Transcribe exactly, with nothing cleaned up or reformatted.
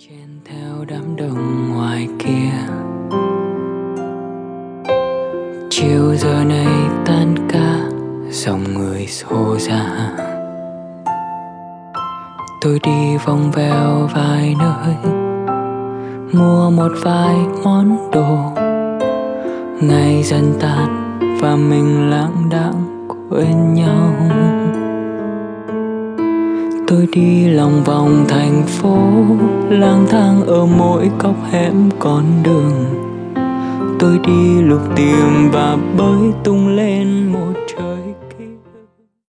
chen theo đám đông ngoài kia. Chiều giờ này tan ca, dòng người xô ra. Tôi đi vòng vèo vài nơi, mua một vài món đồ. Ngày dần tàn và mình lãng đãng quên nhau. Tôi đi lòng vòng thành phố, lang thang ở mỗi góc hẻm con đường. Tôi đi lục tìm và bới tung lên một